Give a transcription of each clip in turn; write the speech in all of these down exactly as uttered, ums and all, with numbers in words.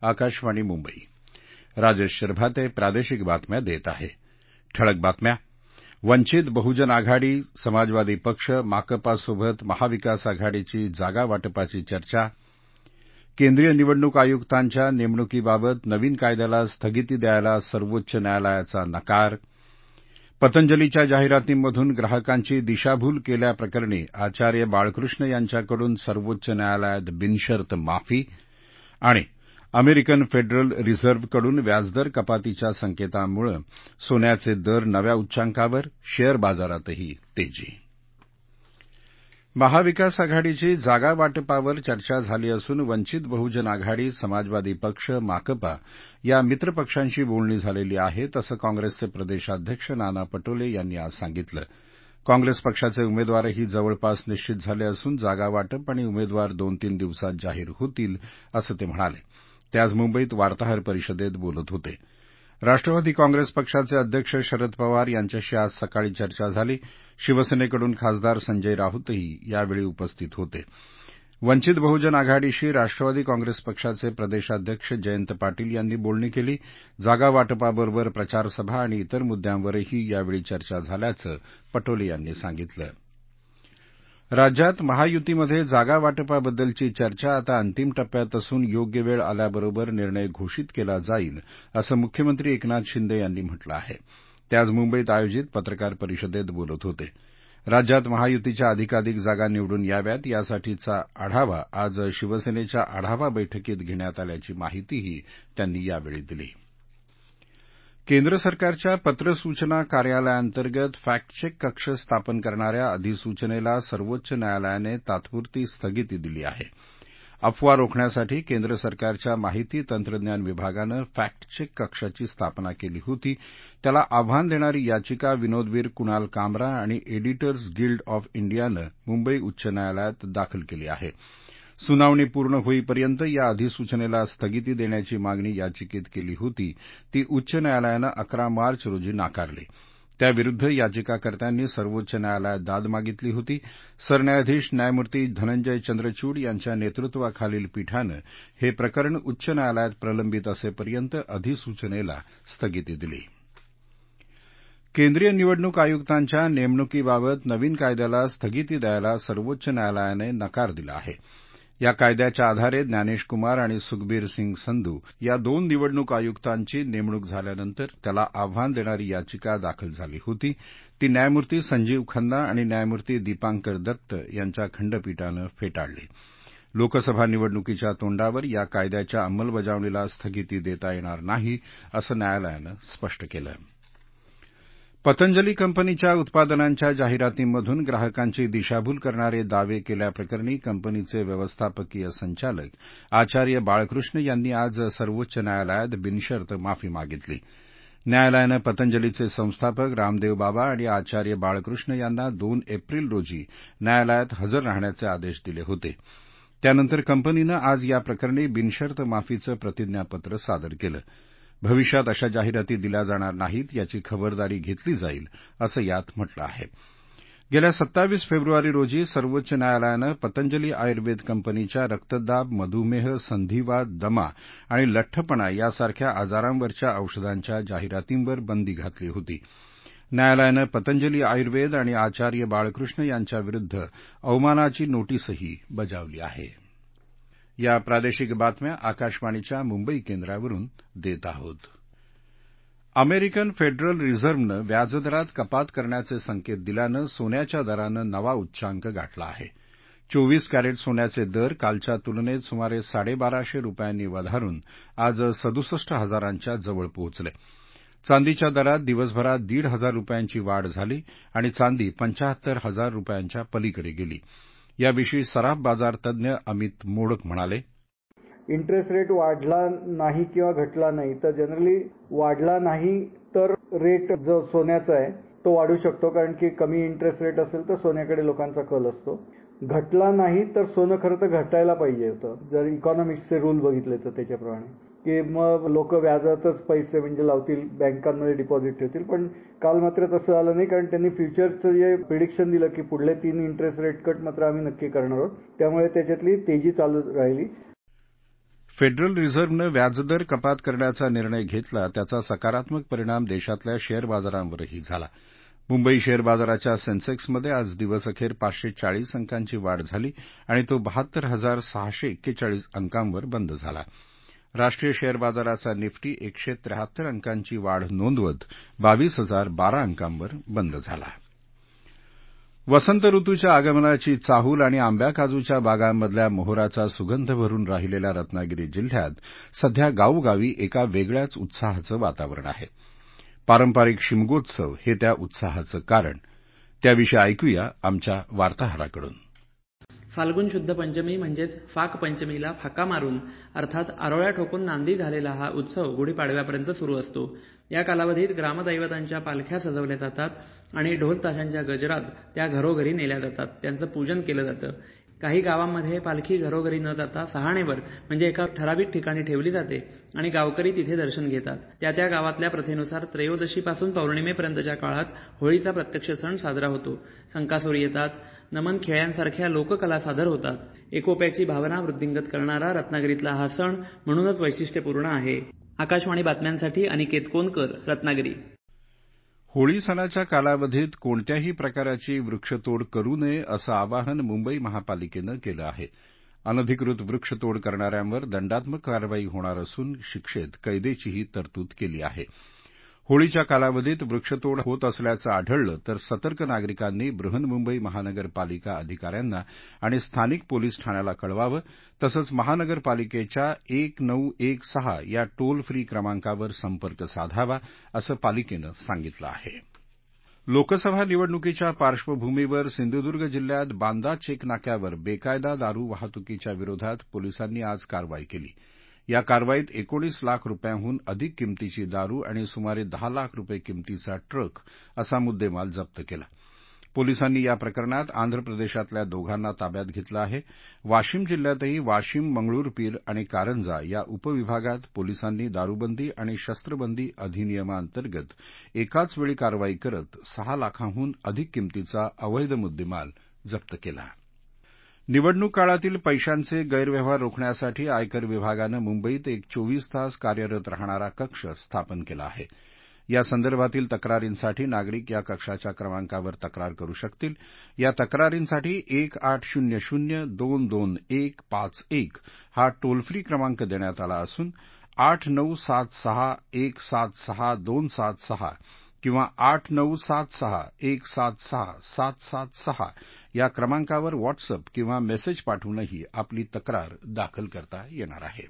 आकाशवाणी मुंबई. राजेश शिरभाते प्रादेशिक बातम्या देत आहे. ठळक बातम्या. वंचित बहुजन आघाडी, समाजवादी पक्ष, माकपासोबत महाविकास आघाडीची जागा वाटपाची चर्चा. केंद्रीय निवडणूक आयुक्तांच्या नेमणुकीबाबत नवीन कायद्याला स्थगिती द्यायला सर्वोच्च न्यायालयाचा नकार. पतंजलीच्या जाहिरातींमधून ग्राहकांची दिशाभूल केल्याप्रकरणी आचार्य बाळकृष्ण यांच्याकडून सर्वोच्च न्यायालयात बिनशर्त माफी. आणि अमेरिकन फेडरल रिझर्व्हकडून व्याजदर कपातीच्या संकेतांमुळे सोन्याचे दर नव्या उच्चांकावर, शेअर बाजारातही तेजी. महाविकास आघाडीची जागा वाटपावर चर्चा झाली असून वंचित बहुजन आघाडी, समाजवादी पक्ष, माकपा या मित्रपक्षांशी बोलणी झालेली आहेत, असं काँग्रेसचे प्रदेशाध्यक्ष नाना पटोले यांनी आज सांगितलं. काँग्रेस पक्षाचे उमेदवारही जवळपास निश्चित झाले असून जागा वाटप आणि उमेदवार दोन तीन दिवसात जाहीर होतील, असं ते म्हणाले. ते आज मुंबईत वार्ताहर परिषदेत बोलत होते. राष्ट्रवादी काँग्रेस पक्षाचे अध्यक्ष शरद पवार यांच्याशी आज सकाळी चर्चा झाली. शिवसेनेकडून खासदार संजय राऊतही यावेळी उपस्थित होते. वंचित बहुजन आघाडीशी राष्ट्रवादी काँग्रेस पक्षाचे प्रदेशाध्यक्ष जयंत पाटील यांनी बोलणी केली. जागा वाटपाबरोबर प्रचारसभा आणि इतर मुद्द्यांवरही यावेळी चर्चा झाल्याचं पटोले यांनी सांगितलं. राज्यात महायुतीमध्ये जागा वाटपाबद्दलची चर्चा आता अंतिम टप्प्यात असून योग्य वेळ आल्याबरोबर निर्णय घोषित केला जाईल, असं मुख्यमंत्री एकनाथ शिंदे यांनी म्हटलं आहे. ते आज मुंबईत आयोजित पत्रकार परिषदेत बोलत होते. राज्यात महायुतीच्या अधिकाधिक जागा निवडून याव्यात यासाठीचा आढावा आज शिवसेनेच्या आढावा बैठकीत घेण्यात आल्याची माहितीही त्यांनी यावेळी दिली. केंद्र सरकारच्या पत्र सूचना कार्यालयाअंतर्गत फॅक्ट चेक कक्ष स्थापन करणाऱ्या अधिसूचनेला सर्वोच्च न्यायालयाने तात्पुरती स्थगिती दिली आहे. अफवा रोखण्यासाठी केंद्र सरकारच्या माहिती तंत्रज्ञान विभागानं फॅक्ट चेक कक्षाची स्थापना केली होती. त्याला आव्हान देणारी याचिका विनोदवीर कुणाल कामरा आणि एडिटर्स गिल्ड ऑफ इंडियानं मुंबई उच्च न्यायालयात दाखल केली आहे. सुनावणी पूर्ण होईपर्यंत या अधिसूचनेला स्थगिती देण्याची मागणी याचिकेत केली होती, ती उच्च न्यायालयानं अकरा मार्च रोजी नाकारली. त्याविरुद्ध याचिकाकर्त्यांनी सर्वोच्च न्यायालयात दाद मागितली होती. सरन्यायाधीश न्यायमूर्ती धनंजय चंद्रचूड यांच्या नेतृत्वाखालील पीठानं हे प्रकरण उच्च न्यायालयात प्रलंबित असेपर्यंत अधिसूचनेला स्थगिती दिली. केंद्रीय निवडणूक आयुक्तांच्या नेमणुकीबाबत नवीन कायद्याला स्थगिती द्यायला सर्वोच्च न्यायालयाने नकार दिला आहे. या कायद्याच्या आधारे ज्ञानेश कुमार आणि सुखबीर सिंग संधू या दोन निवडणूक आयुक्तांची नेमणूक झाल्यानंतर त्याला आव्हान देणारी याचिका दाखल झाली होती. ती न्यायमूर्ती संजीव खन्ना आणि न्यायमूर्ती दीपांकर दत्त यांच्या खंडपीठानं फेटाळली. लोकसभा निवडणुकीच्या तोंडावर या कायद्याच्या अंमलबजावणीला स्थगिती देता येणार नाही, असं न्यायालयानं स्पष्ट केलं. पतंजली कंपनीच्या उत्पादनांच्या जाहिरातींमधून ग्राहकांची दिशाभूल करणारे दावे केल्याप्रकरणी कंपनीचे व्यवस्थापकीय संचालक आचार्य बाळकृष्ण यांनी आज सर्वोच्च न्यायालयात बिनशर्त माफी मागितली. न्यायालयानं पतंजलीचे संस्थापक रामदेव बाबा आणि आचार्य बाळकृष्ण यांना दोन एप्रिल रोजी न्यायालयात हजर राहण्याचे आदेश दिले होते. त्यानंतर कंपनीनं आज या प्रकरणी बिनशर्त माफीचं प्रतिज्ञापत्र सादर केलं. भविष्यात अशा जाहिराती दिल्या जाणार नाहीत याची खबरदारी घेतली जाईल, असं यात म्हटलं आहे. गेल्या सत्तावीस फेब्रुवारी रोजी सर्वोच्च न्यायालयानं पतंजली आयुर्वेद कंपनीच्या रक्तदाब, मधुमेह, संधिवात, दमा आणि लठ्ठपणा यासारख्या आजारांवरच्या औषधांच्या जाहिरातींवर बंदी घातली होती. न्यायालयानं पतंजली आयुर्वेद आणि आचार्य बाळकृष्ण यांच्याविरुद्ध अवमानाची नोटीसही बजावली आहे. या प्रादेशिक बातम्या आकाशवाणीच्या मुंबई केंद्रावरून देत आहोत. अमेरिकन फेडरल रिझर्व्हनं व्याजदरात कपात करण्याचे संकेत दिल्यानं सोन्याच्या दरानं नवा उच्चांक गाठला आहे. चोवीस कॅरेट सोन्याचे दर कालच्या तुलनेत सुमारे साडेबाराशे रुपयांनी वधारून आज सदुसष्ट हजारांच्या जवळ पोहोचले. चांदीच्या दरात दिवसभरात दीड हजार रुपयांची वाढ झाली आणि चांदी पंचाहत्तर हजार रुपयांच्या पलीकडे गेली. याविषयी सराफ बाजार तज्ञ अमित मोडक म्हणाले, इंटरेस्ट रेट वाढला नाही किंवा घटला नाही तर जनरली वाढला नाही तर रेट जो सोन्याचा आहे तो वाढू शकतो, कारण की कमी इंटरेस्ट रेट असेल तर सोन्याकडे लोकांचा कल असतो. घटला नाही तर सोनं खरं तर घटायला पाहिजे होतं जर इकॉनॉमिक्सचे रूल बघितले तर त्याच्याप्रमाणे, की मग लोक व्याजातच पैसे म्हणजे लावतील, बँकांमध्ये डिपॉझिट ठेवतील. पण काल मात्र तसं झालं नाही, कारण त्यांनी फ्युचरचं जे प्रिडिक्शन दिलं की पुढले तीन इंटरेस्ट रेट कट मात्र आम्ही नक्की करणार आहोत, त्यामुळे त्याच्यातली तेजी चालू राहिली. फेडरल रिझर्व्हनं व्याजदर कपात करण्याचा निर्णय घेतला त्याचा सकारात्मक परिणाम देशातल्या शेअर बाजारांवरही झाला. मुंबई शेअर बाजाराच्या सेन्सेक्समध्ये आज दिवसअखेर पाचशे चाळीस अंकांची वाढ झाली आणि तो बहात्तर हजार सहाशे एक्केचाळीस अंकांवर बंद झाला. राष्ट्रीय शेअर बाजाराचा निफ्टी एकशे त्र्याहत्तर अंकांची वाढ नोंदवत बावीस हजार बारा अंकांवर बंद झाला. वसंत ऋतूच्या आगमनाची चाहूल आणि आंब्या काजूच्या बागांमधल्या मोहराचा सुगंध भरून राहिलेल्या रत्नागिरी जिल्ह्यात सध्या गावोगावी एका वेगळ्याच उत्साहाचं वातावरण आहे. पारंपरिक शिमगोत्सव हे त्या उत्साहाचं कारण. त्याविषयी ऐकूया आमच्या वार्ताहराकडून. फाल्गुन शुद्ध पंचमी म्हणजेच फाक पंचमीला फाका मारून अर्थात आरोळ्या ठोकून नांदी घालेला हा उत्सव गुढीपाडव्यापर्यंत सुरू असतो. या कालावधीत ग्रामदैवतांच्या पालख्या सजवल्या जातात आणि ढोल ताशांच्या गजरात त्या घरोघरी नेल्या जातात. त्यांचं पूजन केलं जातं. काही गावांमध्ये पालखी घरोघरी न जाता सहाणेवर म्हणजे एका ठराविक ठिकाणी ठेवली जाते आणि गावकरी तिथे दर्शन घेतात. त्या त्या गावातल्या प्रथेनुसार त्रयोदशीपासून पौर्णिमेपर्यंतच्या काळात होळीचा प्रत्यक्ष सण साजरा होतो. संकासुर येतात, नमन खेळ्यांसारख्या लोककला सादर होतात. एकोप्याची भावना वृद्धिंगत करणारा रत्नागिरीतला हा सण म्हणूनच वैशिष्ट्यपूर्ण आहे. आकाशवाणी बातम्यांसाठी अनिकेत कोनकर, रत्नागिरी. होळी सणाच्या कालावधीत कोणत्याही प्रकाराची वृक्षतोड करू नये असं आवाहन मुंबई महापालिकेनं केलं आहे. अनधिकृत वृक्षतोड करणाऱ्यांवर दंडात्मक कारवाई होणार असून शिक्षेत कैदेचीही तरतूद केली आहे. होळीच्या कालावधीत वृक्षतोड होत असल्याचं आढळलं तर सतर्क नागरिकांनी बृहन्मुंबई महानगरपालिका अधिकाऱ्यांना आणि स्थानिक पोलीस ठाण्याला कळवावं. तसंच महानगरपालिकेच्या एक नऊ एक सहा या टोल फ्री क्रमांकावर संपर्क साधावा असं पालिकेनं सांगितलं आहे. लोकसभा निवडणुकीच्या पार्श्वभूमीवर सिंधुदुर्ग जिल्ह्यात बांदा चेक नाक्यावर बेकायदा दारू वाहतुकीच्या विरोधात पोलिसांनी आज कारवाई केली. या कारवाईत एकोणीस लाख रुपयांहून अधिक किमतीची दारू आणि सुमारे दहा लाख रुपये किमतीचा ट्रक असा मुद्देमाल जप्त केला. पोलिसांनी या प्रकरणात आंध्र प्रदेशातल्या दोघांना ताब्यात घेतलं आहे. वाशिम जिल्ह्यातही वाशिम, मंगळूरपीर आणि कारंजा या उपविभागात पोलिसांनी दारूबंदी आणि शस्त्रबंदी अधिनियमांतर्गत एकाच वेळी कारवाई करत सहा लाखांहून अधिक किमतीचा अवैध मुद्देमाल जप्त केला. निवडणूक काळातील पैशांचे गैरव्यवहार रोखण्यासाठी आयकर विभागानं मुंबईत एक चोवीस तास कार्यरत राहणारा कक्ष स्थापन केला आहे. या संदर्भातील तक्रारींसाठी नागरिक या कक्षाच्या क्रमांकावर तक्रार करू शकतील. या तक्रारींसाठी एक आठ शून्य शून्य दोन दोन एक पाच एक हा टोल फ्री क्रमांक देण्यात आला असून आठ नऊ सात सहा एक सात सहा दोन सात सहा किंवा आठ नऊ सात सहा एक सात सहा सात सात सहा या क्रमांकावर व्हॉट्सअप किंवा मेसेज पाठवूनही आपली तक्रार दाखल करता येणार आहे.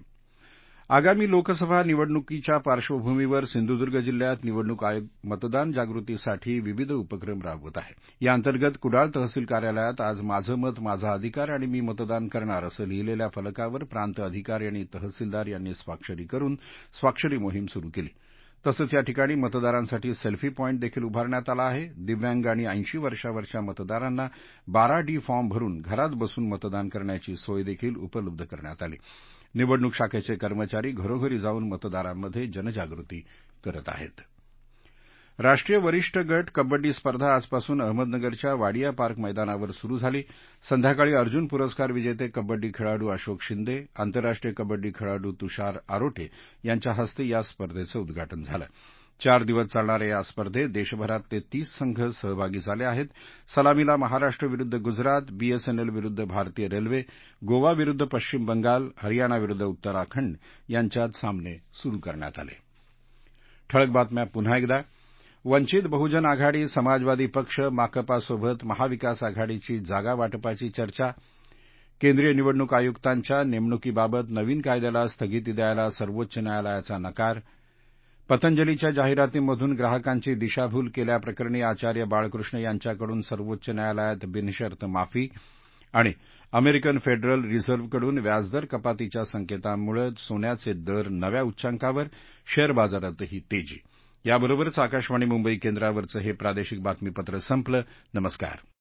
आगामी लोकसभा निवडणुकीच्या पार्श्वभूमीवर सिंधुदुर्ग जिल्ह्यात निवडणूक आयोग मतदान जागृतीसाठी विविध उपक्रम राबवत आहे. याअंतर्गत कुडाळ तहसील कार्यालयात आज माझं मत माझा अधिकार आणि मी मतदान करणार असं लिहिलेल्या फलकावर प्रांत अधिकारी आणि तहसीलदार यांनी स्वाक्षरी करून स्वाक्षरी मोहीम सुरू केली. तसंच या ठिकाणी मतदारांसाठी सेल्फी पॉईंट देखील उभारण्यात आला आहे. दिव्यांग आणि ऐंशी वर्षावरच्या मतदारांना बारा डी फॉर्म भरून घरात बसून मतदान करण्याची सोय देखील उपलब्ध करण्यात आली. निवडणूक शाखेचे कर्मचारी घरोघरी जाऊन मतदारांमध्ये जनजागृती करत आहेत. राष्ट्रीय वरिष्ठ गट कबड्डी स्पर्धा आजपासून अहमदनगरच्या वाडिया पार्क मैदानावर सुरू झाली. संध्याकाळी अर्जुन पुरस्कार विजेते कबड्डी खेळाडू अशोक शिंदे, आंतरराष्ट्रीय कबड्डी खेळाडू तुषार आरोटे यांच्या हस्ते या स्पर्धेचं उद्घाटन झालं. चार दिवस चालणाऱ्या या स्पर्धेत देशभरातले तीस संघ सहभागी झाले आहेत. सलामीला महाराष्ट्र विरुद्ध गुजरात, बीएसएनएल विरुद्ध भारतीय रेल्वे, गोवा विरुद्ध पश्चिम बंगाल, हरियाणा विरुद्ध उत्तराखंड यांच्यात सामने सुरू करण्यात आले. ठळक बातम्या पुन्हा एकदा. वंचित बहुजन आघाडी, समाजवादी पक्ष, माकपासोबत महाविकास आघाडीची जागा वाटपाची चर्चा. केंद्रीय निवडणूक आयुक्तांच्या नेमणुकीबाबत नवीन कायद्याला स्थगिती द्यायला सर्वोच्च न्यायालयाचा नकार. पतंजलीच्या जाहिरातींमधून ग्राहकांची दिशाभूल केल्याप्रकरणी आचार्य बाळकृष्ण यांच्याकडून सर्वोच्च न्यायालयात बिनशर्त माफी. आणि अमेरिकन फेडरल रिझर्व्हकडून व्याजदर कपातीच्या संकेतांमुळे सोन्याचे दर नव्या उच्चांकावर, शेअर बाजारातही तेजी. याबरोबरच आकाशवाणी मुंबई केंद्रावरचं हे प्रादेशिक बातमीपत्र संपलं. नमस्कार.